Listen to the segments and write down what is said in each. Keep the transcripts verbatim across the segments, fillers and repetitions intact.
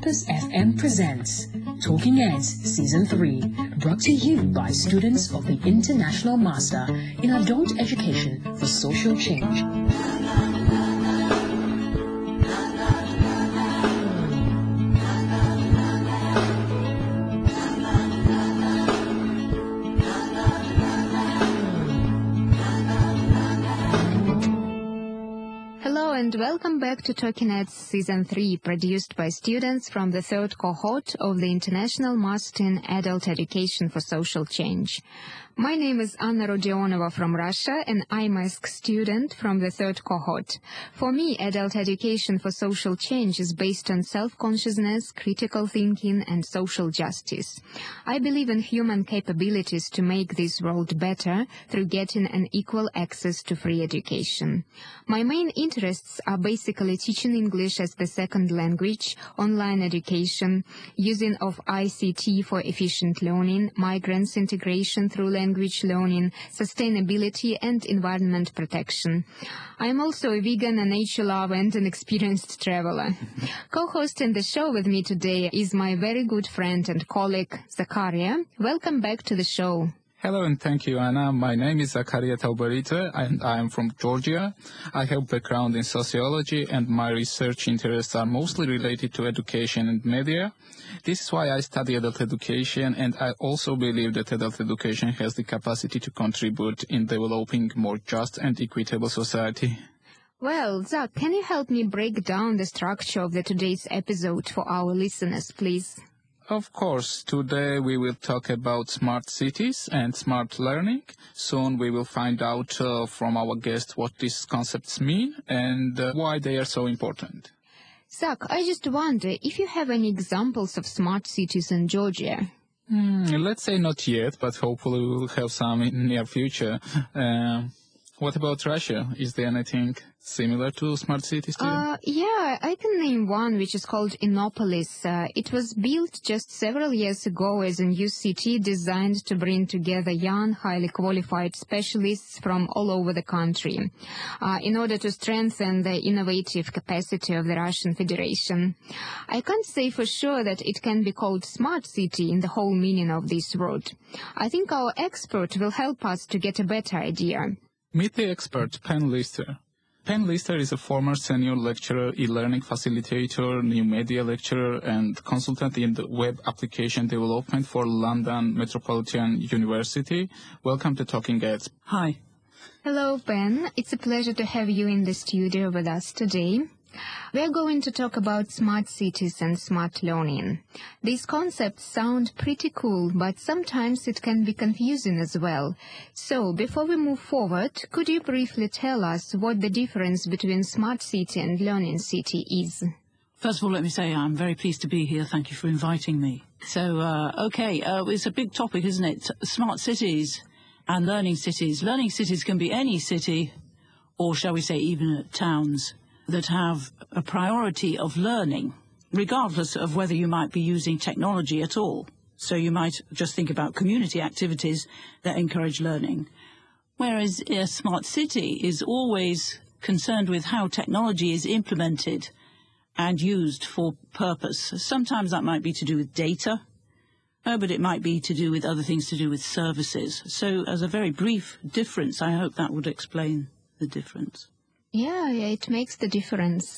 Campus F M presents Talking Heads Season three, brought to you by students of the International Master in Adult Education for Social Change. And welcome back to Talking Heads Season three, produced by students from the third cohort of the International Master in Adult Education for Social Change. My name is Anna Rodionova from Russia, and I'm a student from the third cohort. For me, adult education for social change is based on self-consciousness, critical thinking, and social justice. I believe in human capabilities to make this world better through getting an equal access to free education. My main interests are basically teaching English as the second language, online education, using of I C T for efficient learning, migrants integration through language learning, sustainability, and environment protection. I am also a vegan, a nature lover, and an experienced traveler. Co-hosting the show with me today is my very good friend and colleague, Zakaria. Welcome back to the show. Hello and thank you, Anna. My name is Zakaria Tauberita and I am from Georgia. I have background in sociology and my research interests are mostly related to education and media. This is why I study adult education, and I also believe that adult education has the capacity to contribute in developing more just and equitable society. Well, Zach, can you help me break down the structure of the today's episode for our listeners, please? Of course, today we will talk about smart cities and smart learning. Soon we will find out uh, from our guest what these concepts mean and uh, why they are so important. Zach, I just wonder if you have any examples of smart cities in Georgia. Hmm, let's say not yet, but hopefully we will have some in near future. Uh, what about Russia? Is there anything similar to smart cities too? Uh, yeah, I can name one which is called Innopolis. Uh, it was built just several years ago as a new city designed to bring together young, highly qualified specialists from all over the country uh, in order to strengthen the innovative capacity of the Russian Federation. I can't say for sure that it can be called smart city in the whole meaning of this word. I think our expert will help us to get a better idea. Meet the expert, Pen Lister. Pen Lister is a former senior lecturer, e-learning facilitator, new media lecturer, and consultant in the web application development for London Metropolitan University. Welcome to Talking Heads. Hi. Hello, Pen. It's a pleasure to have you in the studio with us today. We're going to talk about smart cities and smart learning. These concepts sound pretty cool, but sometimes it can be confusing as well. So, before we move forward, could you briefly tell us what the difference between smart city and learning city is? First of all, let me say I'm very pleased to be here. Thank you for inviting me. So, uh, okay, uh, it's a big topic, isn't it? Smart cities and learning cities. Learning cities can be any city, or shall we say even towns, that have a priority of learning, regardless of whether you might be using technology at all. So you might just think about community activities that encourage learning. Whereas a smart city is always concerned with how technology is implemented and used for purpose. Sometimes that might be to do with data, uh, but it might be to do with other things to do with services. So as a very brief difference, I hope that would explain the difference. Yeah, yeah, it makes the difference.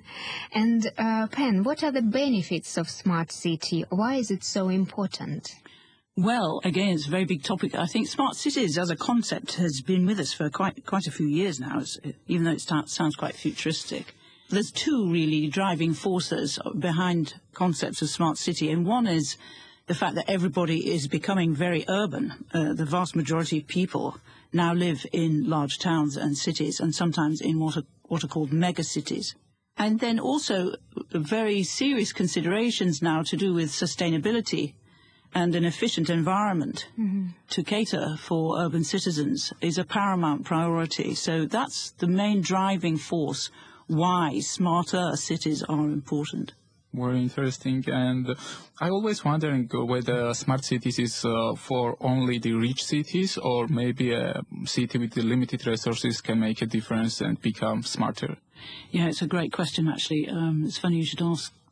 And, uh, Pen, what are the benefits of smart city? Why is it so important? Well, again, it's a very big topic. I think smart cities as a concept has been with us for quite quite a few years now, even though it start, sounds quite futuristic. There's two really driving forces behind concepts of smart city, and one is the fact that everybody is becoming very urban. Uh, the vast majority of people now live in large towns and cities, and sometimes in what are, what are called megacities. And then also very serious considerations now to do with sustainability and an efficient environment mm-hmm. to cater for urban citizens is a paramount priority. So that's the main driving force why smarter cities are important. Very interesting, and I always wondering whether smart cities is uh, for only the rich cities, or maybe a city with the limited resources can make a difference and become smarter. Yeah, it's a great question, actually. Um, it's funny you should ask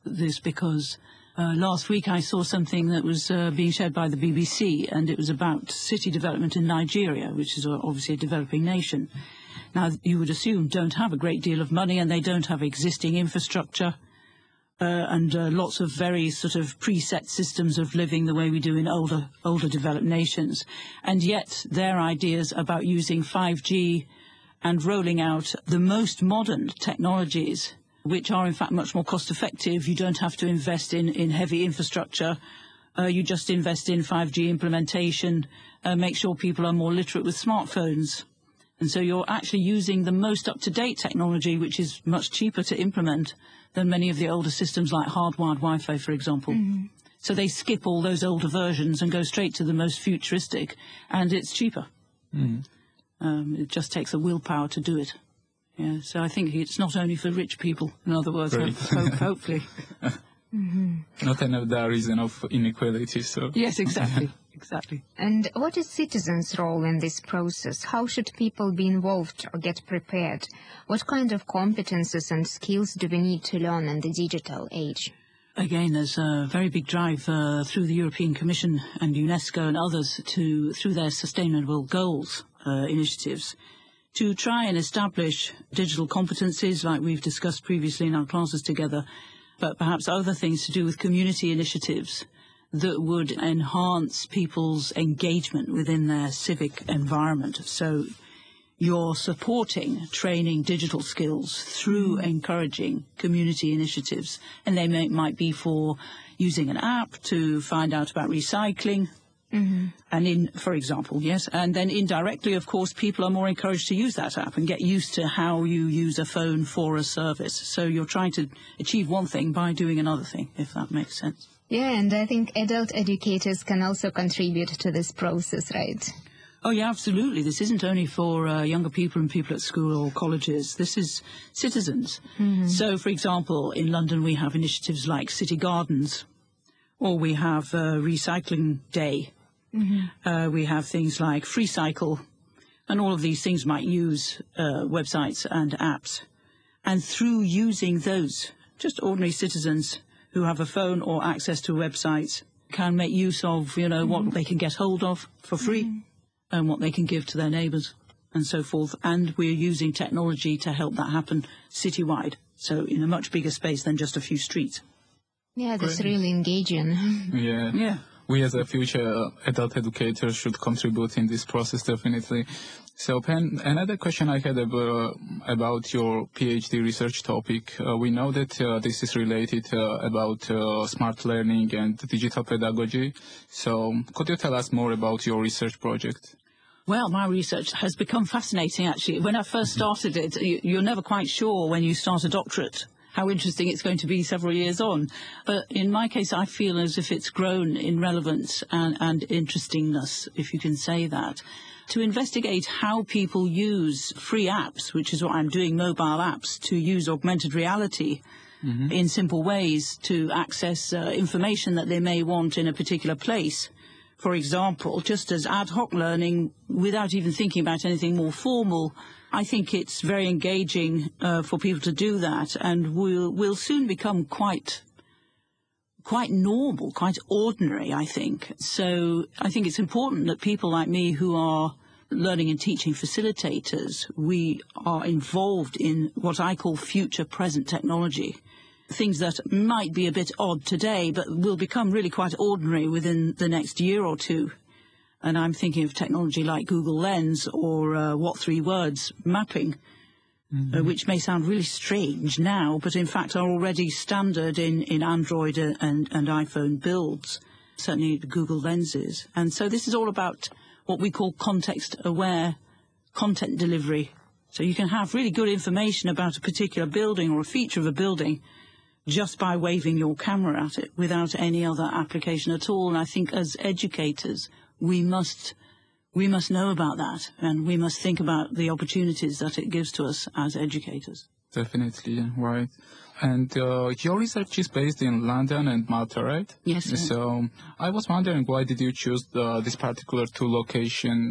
this because uh, last week I saw something that was uh, being shared by the B B C, and it was about city development in Nigeria, which is obviously a developing nation. Now, you would assume don't have a great deal of money, and they don't have existing infrastructure uh, and uh, lots of very sort of preset systems of living the way we do in older, older developed nations. And yet their ideas about using five G and rolling out the most modern technologies, which are in fact much more cost effective. You don't have to invest in, in heavy infrastructure. Uh, you just invest in five G implementation, uh, make sure people are more literate with smartphones. And so you're actually using the most up-to-date technology, which is much cheaper to implement than many of the older systems like hardwired Wi-Fi, for example. Mm-hmm. So they skip all those older versions and go straight to the most futuristic, and it's cheaper. Mm-hmm. Um, it just takes a willpower to do it. Yeah, so I think it's not only for rich people, in other words, hope, hope, hopefully. Mm-hmm. Not another reason of inequality, so... Yes, exactly, exactly. And what is citizens' role in this process? How should people be involved or get prepared? What kind of competences and skills do we need to learn in the digital age? Again, there's a very big drive uh, through the European Commission and UNESCO and others to, through their sustainable goals uh, initiatives, to try and establish digital competencies like we've discussed previously in our classes together, but perhaps other things to do with community initiatives that would enhance people's engagement within their civic environment. So you're supporting training digital skills through encouraging community initiatives, and they may, might be for using an app to find out about recycling. Mm-hmm. And in, for example, yes, and then indirectly, of course, people are more encouraged to use that app and get used to how you use a phone for a service. So you're trying to achieve one thing by doing another thing, if that makes sense. Yeah, and I think adult educators can also contribute to this process, right? Oh, yeah, absolutely. This isn't only for uh, younger people and people at school or colleges. This is citizens. Mm-hmm. So, for example, in London, we have initiatives like City Gardens, or we have uh, Recycling Day. Mm-hmm. Uh, we have things like FreeCycle, and all of these things might use uh, websites and apps. And through using those, just ordinary citizens who have a phone or access to websites can make use of, you know, mm-hmm. what they can get hold of for free mm-hmm. and what they can give to their neighbours and so forth. And we're using technology to help that happen citywide, so in a much bigger space than just a few streets. Yeah, that's Great. Really engaging. Yeah. Yeah. We as a future adult educators should contribute in this process, definitely. So, Pen, another question I had about, about your PhD research topic. Uh, we know that uh, this is related uh, about uh, smart learning and digital pedagogy. So, could you tell us more about your research project? Well, my research has become fascinating, actually. When I first started it, you're never quite sure when you start a doctorate how interesting it's going to be several years on. But in my case, I feel as if it's grown in relevance and, and interestingness, if you can say that, to investigate how people use free apps, which is what I'm doing, mobile apps, to use augmented reality mm-hmm. in simple ways to access uh, information that they may want in a particular place. For example, just as ad hoc learning, without even thinking about anything more formal, I think it's very engaging uh, for people to do that, and we'll, we'll soon become quite, quite normal, quite ordinary, I think. So I think it's important that people like me who are learning and teaching facilitators, we are involved in what I call future present technology. Things that might be a bit odd today, but will become really quite ordinary within the next year or two. And I'm thinking of technology like Google Lens or uh, What Three Words mapping, mm-hmm. uh, which may sound really strange now, but in fact are already standard in, in Android and, and iPhone builds, certainly Google Lenses. And so this is all about what we call context-aware content delivery. So you can have really good information about a particular building or a feature of a building just by waving your camera at it without any other application at all. And I think as educators, we must we must know about that, and we must think about the opportunities that it gives to us as educators. Definitely, right. And uh, your research is based in London and Malta, right? Yes. Sir. So I was wondering, why did you choose the, this particular two location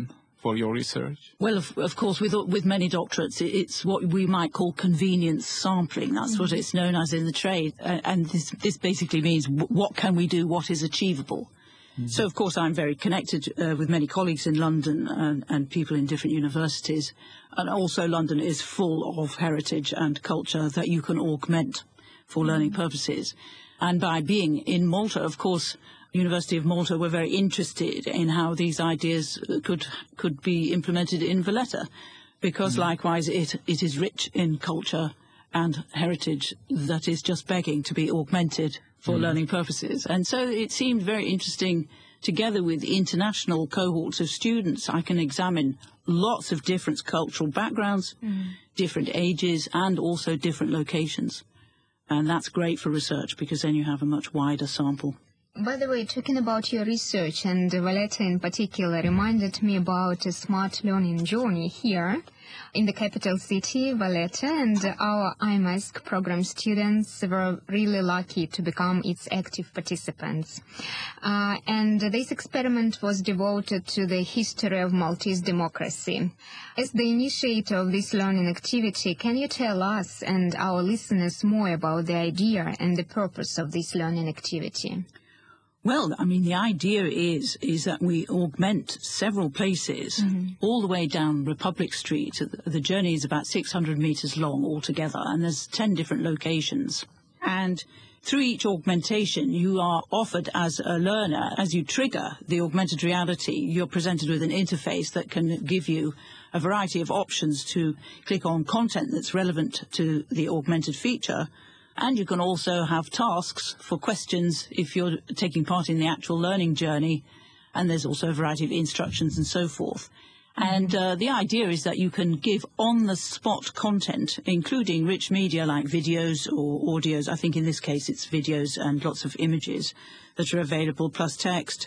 for your research? Well, of, of course, with with many doctorates, it, it's what we might call convenience sampling. That's mm-hmm. what it's known as in the trade. Uh, and this, this basically means w- what can we do, what is achievable. Mm-hmm. So, of course, I'm very connected uh, with many colleagues in London and, and people in different universities. And also London is full of heritage and culture that you can augment for mm-hmm. learning purposes. And by being in Malta, of course, University of Malta were very interested in how these ideas could could be implemented in Valletta, because mm-hmm. likewise it it is rich in culture and heritage that is just begging to be augmented for mm-hmm. learning purposes. And so it seemed very interesting, together with international cohorts of students, I can examine lots of different cultural backgrounds, mm-hmm. different ages, and also different locations. And that's great for research, because then you have a much wider sample. By the way, talking about your research, and Valletta in particular, reminded me about a smart learning journey here in the capital city, Valletta, and our I M A S C program students were really lucky to become its active participants. Uh, and this experiment was devoted to the history of Maltese democracy. As the initiator of this learning activity, can you tell us and our listeners more about the idea and the purpose of this learning activity? Well, I mean, the idea is is that we augment several places mm-hmm. all the way down Republic Street. The journey is about six hundred metres long altogether, and there's ten different locations. And through each augmentation, you are offered as a learner, as you trigger the augmented reality, you're presented with an interface that can give you a variety of options to click on content that's relevant to the augmented feature. And you can also have tasks for questions if you're taking part in the actual learning journey. And there's also a variety of instructions and so forth. And uh, the idea is that you can give on-the-spot content, including rich media like videos or audios. I think in this case it's videos and lots of images that are available, plus text.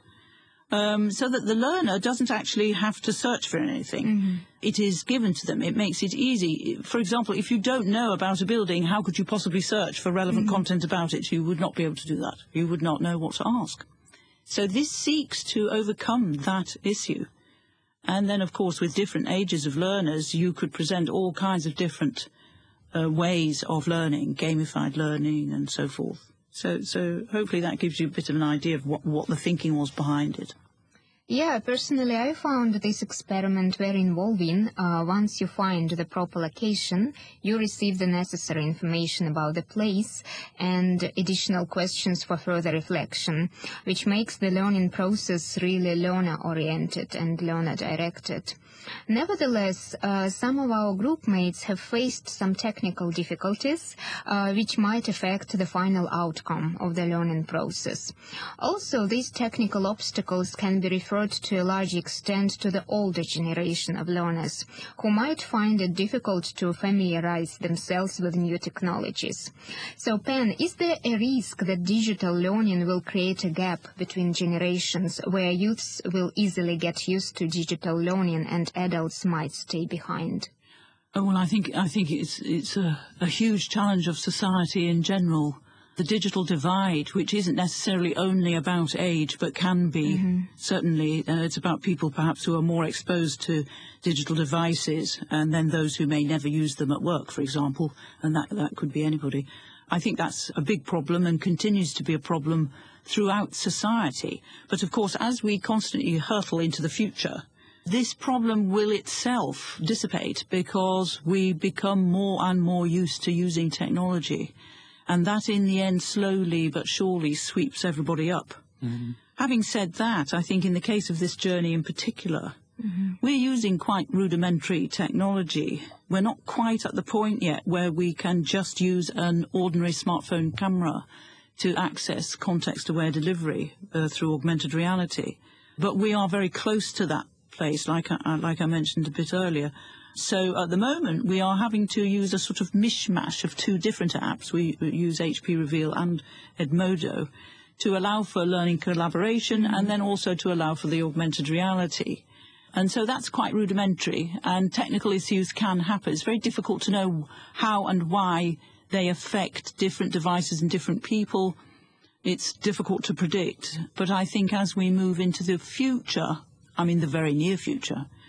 Um, so that the learner doesn't actually have to search for anything. Mm-hmm. It is given to them. It makes it easy. For example, if you don't know about a building, how could you possibly search for relevant mm-hmm. content about it? You would not be able to do that. You would not know what to ask. So this seeks to overcome that issue. And then, of course, with different ages of learners, you could present all kinds of different uh, ways of learning, gamified learning and so forth. So, so hopefully that gives you a bit of an idea of what, what the thinking was behind it. Yeah, personally, I found this experiment very involving. Uh, once you find the proper location, you receive the necessary information about the place and additional questions for further reflection, which makes the learning process really learner-oriented and learner-directed. Nevertheless, uh, some of our group mates have faced some technical difficulties, uh, which might affect the final outcome of the learning process. Also, these technical obstacles can be referred to a large extent to the older generation of learners, who might find it difficult to familiarize themselves with new technologies. So, Pen, is there a risk that digital learning will create a gap between generations, where youths will easily get used to digital learning and adults might stay behind? Oh, well, I think I think it's it's a, a huge challenge of society in general. The digital divide, which isn't necessarily only about age, but can be, mm-hmm. certainly, uh, it's about people perhaps who are more exposed to digital devices, and then those who may never use them at work, for example, and that, that could be anybody. I think that's a big problem and continues to be a problem throughout society. But, of course, as we constantly hurtle into the future, this problem will itself dissipate because we become more and more used to using technology. And that, in the end, slowly but surely sweeps everybody up. Mm-hmm. Having said that, I think in the case of this journey in particular, mm-hmm. we're using quite rudimentary technology. We're not quite at the point yet where we can just use an ordinary smartphone camera to access context-aware delivery uh, through augmented reality. But we are very close to that place, like I, like I mentioned a bit earlier. So at the moment, we are having to use a sort of mishmash of two different apps. We use H P Reveal and Edmodo to allow for learning collaboration mm-hmm. and then also to allow for the augmented reality. And so that's quite rudimentary, and technical issues can happen. It's very difficult to know how and why they affect different devices and different people. It's difficult to predict. But I think as we move into the future, I mean the very near future,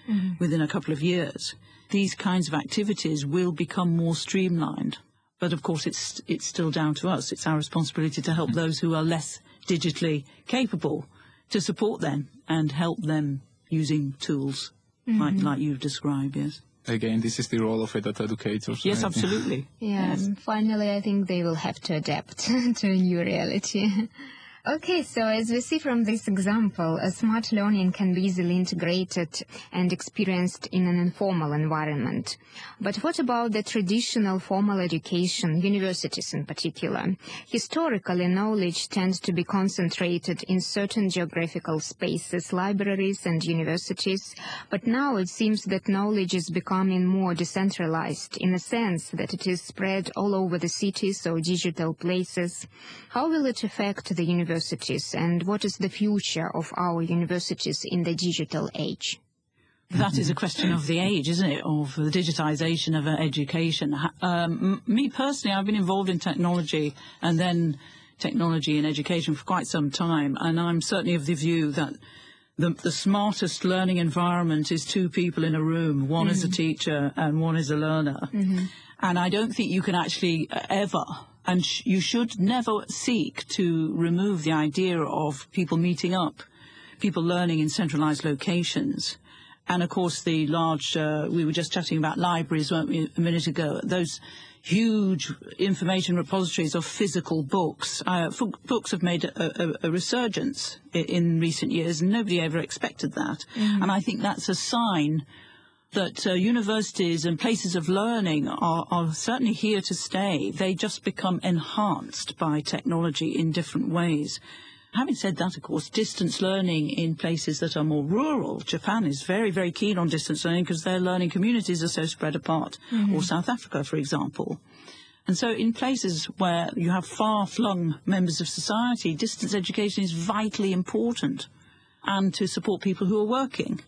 mm-hmm. within a couple of years, these kinds of activities will become more streamlined. But of course, it's it's still down to us. It's our responsibility to help those who are less digitally capable, to support them and help them using tools mm-hmm. like like you've described. Yes. Again, this is the role of adult educators. Yes, right? absolutely. Yeah. Yes. Finally, I think they will have to adapt to a new reality. Okay, so as we see from this example, a smart learning can be easily integrated and experienced in an informal environment. But what about the traditional formal education, universities in particular? Historically, knowledge tends to be concentrated in certain geographical spaces, libraries and universities, but now it seems that knowledge is becoming more decentralized in a sense that it is spread all over the cities or digital places. How will it affect the universities? And what is the future of our universities in the digital age? That is a question of the age, isn't it, of the digitization of education. Um, me personally, I've been involved in technology and then technology in education for quite some time, and I'm certainly of the view that the, the smartest learning environment is two people in a room. One mm-hmm. is a teacher and one is a learner. Mm-hmm. And I don't think you can actually ever... And sh you should never seek to remove the idea of people meeting up, people learning in centralized locations. And, of course, the large, uh, we were just chatting about libraries, weren't we, a minute ago, those huge information repositories of physical books. Uh, books have made a, a, a resurgence in, in recent years, and nobody ever expected that. Mm. And I think that's a sign that uh, universities and places of learning are, are certainly here to stay. They just become enhanced by technology in different ways. Having said that, of course, distance learning in places that are more rural, Japan is very, very keen on distance learning because their learning communities are so spread apart, mm-hmm. or South Africa, for example. And so in places where you have far-flung members of society, distance education is vitally important, and to support people who are working.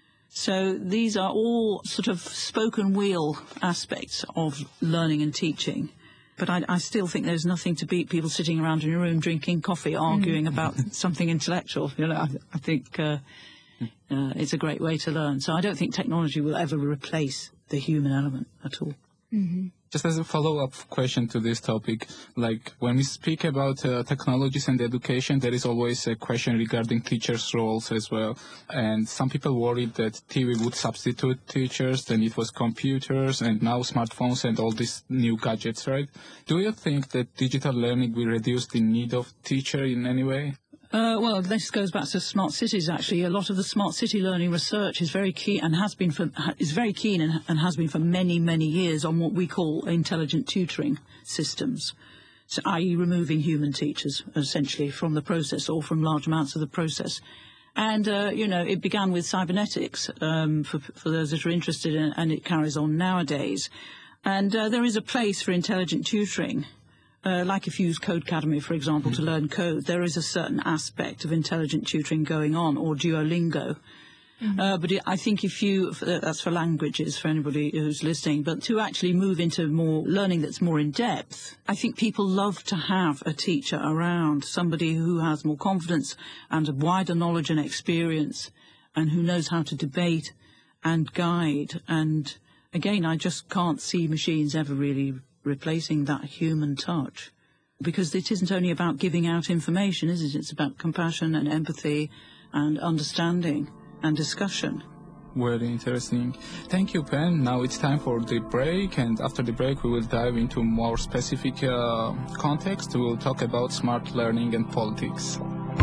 So these are all sort of spoken wheel aspects of learning and teaching. But I, I still think there's nothing to beat people sitting around in a room drinking coffee, arguing mm. about something intellectual. You know, I, I think uh, uh, it's a great way to learn. So I don't think technology will ever replace the human element at all. Mm-hmm. Just as a follow-up question to this topic, like when we speak about uh, technologies and education, there is always a question regarding teachers' roles as well. And some people worried that T V would substitute teachers, then it was computers, and now smartphones and all these new gadgets, right? Do you think that digital learning will reduce the need of teacher in any way? Uh, well, this goes back to smart cities, actually. A lot of the smart city learning research is very keen and has been for, is very keen and, and has been for many, many years on what we call intelligent tutoring systems, so that is removing human teachers, essentially, from the process or from large amounts of the process. And, uh, you know, it began with cybernetics, um, for, for those that are interested in it, and it carries on nowadays. And uh, there is a place for intelligent tutoring. Uh, like if you use Codecademy, for example, mm-hmm. to learn code, there is a certain aspect of intelligent tutoring going on, or Duolingo. Mm-hmm. uh, but it, I think if you, that's for languages, for anybody who's listening, but to actually move into more learning that's more in-depth, I think people love to have a teacher around, somebody who has more confidence and a wider knowledge and experience, and who knows how to debate and guide. And again, I just can't see machines ever really replacing that human touch, because it isn't only about giving out information, is it? It's about compassion and empathy and understanding and discussion. Very interesting. Thank you, Pen. Now it's time for the break, and after the break we will dive into more specific uh, context. We will talk about smart learning and politics.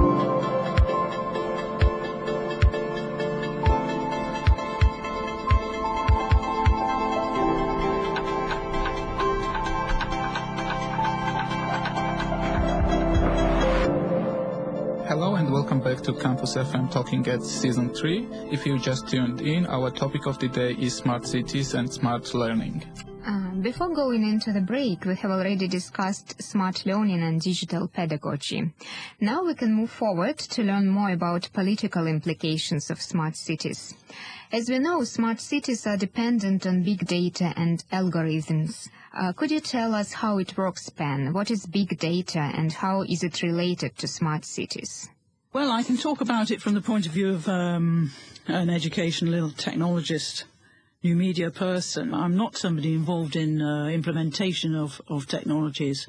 Welcome back to Campus F M Talking Ed Season three. If you just tuned in, our topic of the day is smart cities and smart learning. Uh, before going into the break, we have already discussed smart learning and digital pedagogy. Now we can move forward to learn more about political implications of smart cities. As we know, smart cities are dependent on big data and algorithms. Uh, could you tell us how it works, Pen? What is big data and how is it related to smart cities? Well, I can talk about it from the point of view of um, an educational technologist, new media person. I'm not somebody involved in uh, implementation of, of technologies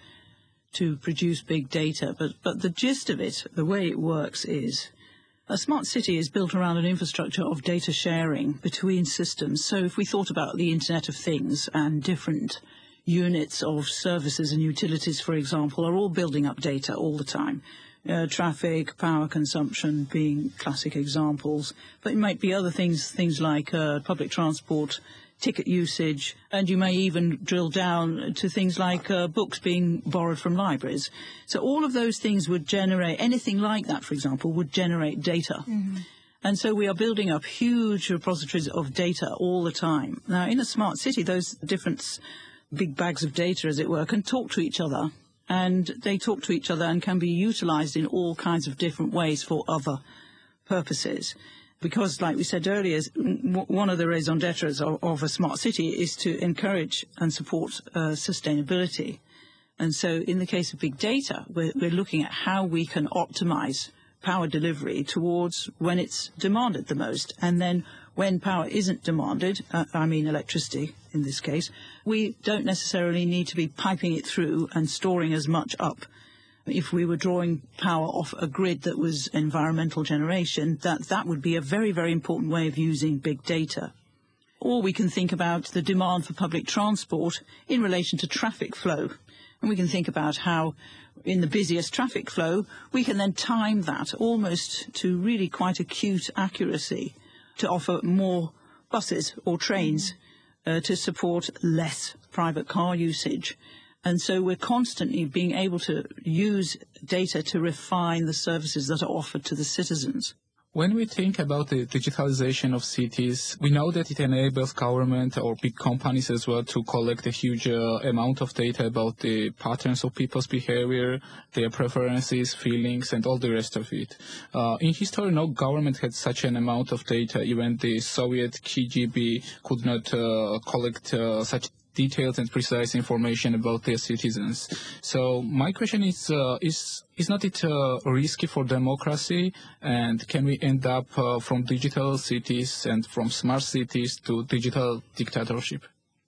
to produce big data, but, but the gist of it, the way it works is a smart city is built around an infrastructure of data sharing between systems. So if we thought about the Internet of Things and different units of services and utilities, for example, are all building up data all the time. Uh, traffic, power consumption being classic examples, but it might be other things, things like uh, public transport, ticket usage, and you may even drill down to things like uh, books being borrowed from libraries. So all of those things would generate, anything like that, for example, would generate data. Mm-hmm. And so we are building up huge repositories of data all the time. Now, in a smart city, those different big bags of data, as it were, can talk to each other. And they talk to each other and can be utilized in all kinds of different ways for other purposes. Because, like we said earlier, one of the raison d'etres of, of a smart city is to encourage and support uh, sustainability. And so in the case of big data, we're, we're looking at how we can optimize power delivery towards when it's demanded the most. And then when power isn't demanded, uh, I mean electricity in this case, we don't necessarily need to be piping it through and storing as much up. If we were drawing power off a grid that was environmental generation, that, that would be a very, very important way of using big data. Or we can think about the demand for public transport in relation to traffic flow. And we can think about how in the busiest traffic flow, we can then time that almost to really quite acute accuracy to offer more buses or trains uh, to support less private car usage. And so we're constantly being able to use data to refine the services that are offered to the citizens. When we think about the digitalization of cities, we know that it enables government or big companies as well to collect a huge uh, amount of data about the patterns of people's behavior, their preferences, feelings, and all the rest of it. Uh, in history, no government had such an amount of data. Even the Soviet K G B could not uh, collect uh, such detailed and precise information about their citizens. So my question is, uh, is is not it uh, risky for democracy, and can we end up uh, from digital cities and from smart cities to digital dictatorship?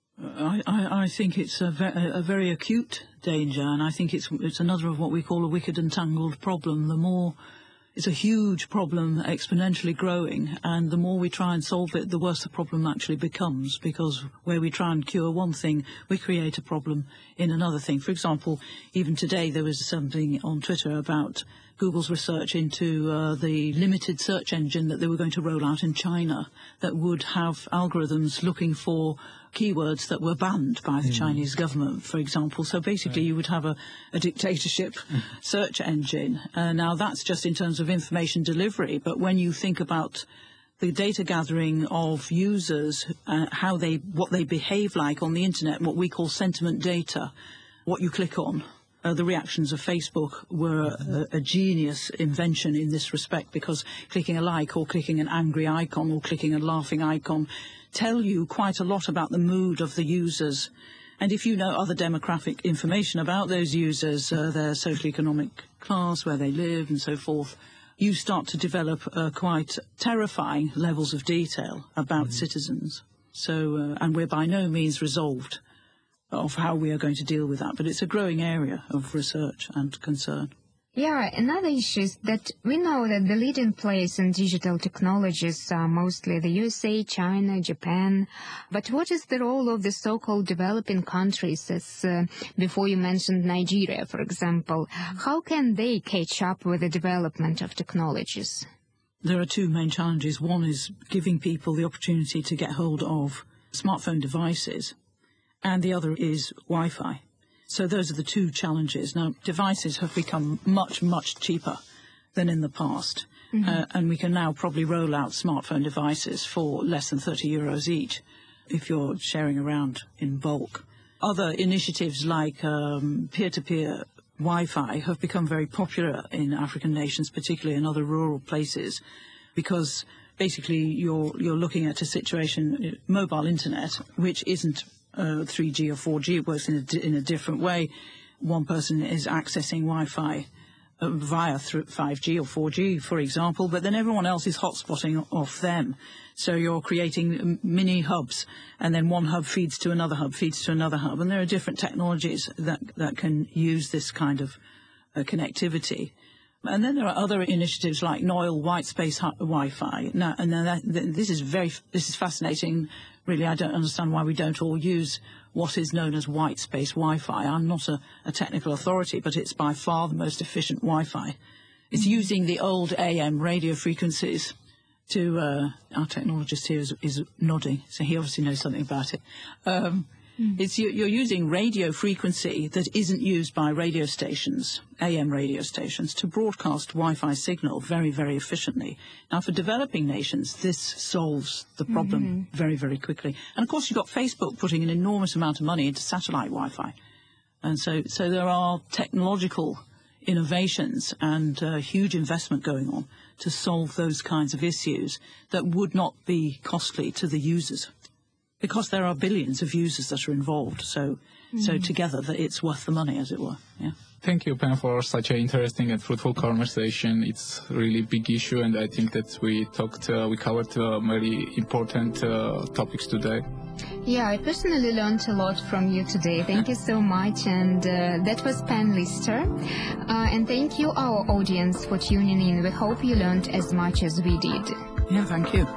I, I, I think it's a, ve- a very acute danger, and I think it's it's another of what we call a wicked and tangled problem. The more It's a huge problem, exponentially growing, and the more we try and solve it, the worse the problem actually becomes, because where we try and cure one thing, we create a problem in another thing. For example, even today there was something on Twitter about Google's research into uh, the limited search engine that they were going to roll out in China that would have algorithms looking for keywords that were banned by the mm. Chinese government, for example. So basically right. you would have a, a dictatorship mm. search engine. Uh, now that's just in terms of information delivery, but when you think about the data gathering of users, uh, how they, what they behave like on the internet, what we call sentiment data, what you click on. Uh, the reactions of Facebook were a, a genius invention in this respect, because clicking a like or clicking an angry icon or clicking a laughing icon tell you quite a lot about the mood of the users. And if you know other demographic information about those users, uh, their socioeconomic class, where they live and so forth, you start to develop uh, quite terrifying levels of detail about mm-hmm. citizens. So, uh, and we're by no means resolved of how we are going to deal with that, but it's a growing area of research and concern. Yeah, another issue is that we know that the leading players in digital technologies are mostly the U S A, China, Japan. But what is the role of the so-called developing countries, as uh, before you mentioned Nigeria, for example? How can they catch up with the development of technologies? There are two main challenges. One is giving people the opportunity to get hold of smartphone devices, and the other is Wi-Fi. So those are the two challenges. Now, devices have become much, much cheaper than in the past. Mm-hmm. Uh, and we can now probably roll out smartphone devices for less than thirty euros each if you're sharing around in bulk. Other initiatives like um, peer-to-peer Wi-Fi have become very popular in African nations, particularly in other rural places, because basically you're, you're looking at a situation, mobile internet, which isn't Uh, three G or four G. It works in a, in a different way. One person is accessing Wi-Fi uh, via through five G or four G, for example, but then everyone else is hotspotting off them. So you're creating mini hubs, and then one hub feeds to another hub, feeds to another hub, and there are different technologies that, that can use this kind of uh, connectivity. And then there are other initiatives like Noil Whitespace Wi-Fi. Now, and then that, this is very, this is fascinating. Really, I don't understand why we don't all use what is known as Whitespace Wi-Fi. I'm not a, a technical authority, but it's by far the most efficient Wi-Fi. It's using the old A M radio frequencies to, uh, our technologist here is, is nodding, so he obviously knows something about it. Um, mm. It's you're using radio frequency that isn't used by radio stations, A M radio stations, to broadcast Wi-Fi signal very, very efficiently. Now, for developing nations, this solves the problem mm-hmm. very, very quickly. And, of course, you've got Facebook putting an enormous amount of money into satellite Wi-Fi. And so, so there are technological innovations and uh, huge investment going on to solve those kinds of issues that would not be costly to the users, because there are billions of users that are involved. So, mm. so together, that it's worth the money, as it were. Yeah. Thank you, Pam, for such an interesting and fruitful conversation. It's really big issue, and I think that we talked, uh, we covered uh, very important uh, topics today. Yeah, I personally learned a lot from you today. Thank you so much. And uh, that was Pam Lister. Uh, and thank you, our audience, for tuning in. We hope you learned as much as we did. Yeah, thank you.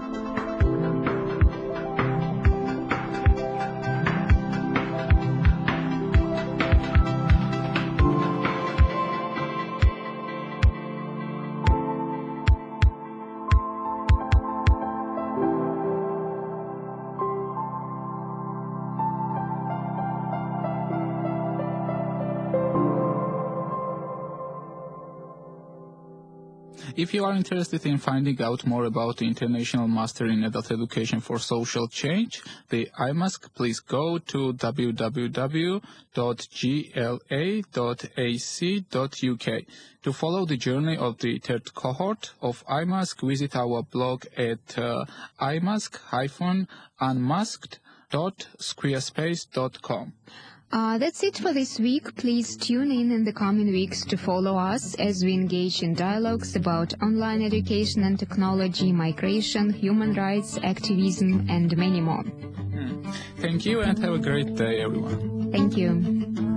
If you are interested in finding out more about the International Master in Adult Education for Social Change, the I M A S C, please go to w w w dot g l a dot a c dot u k. To follow the journey of the third cohort of I M A S C, visit our blog at uh, i mask dash unmasked dot squarespace dot com. Uh, that's it for this week. Please tune in in the coming weeks to follow us as we engage in dialogues about online education and technology, migration, human rights, activism, and many more. Thank you, and have a great day, everyone. Thank you.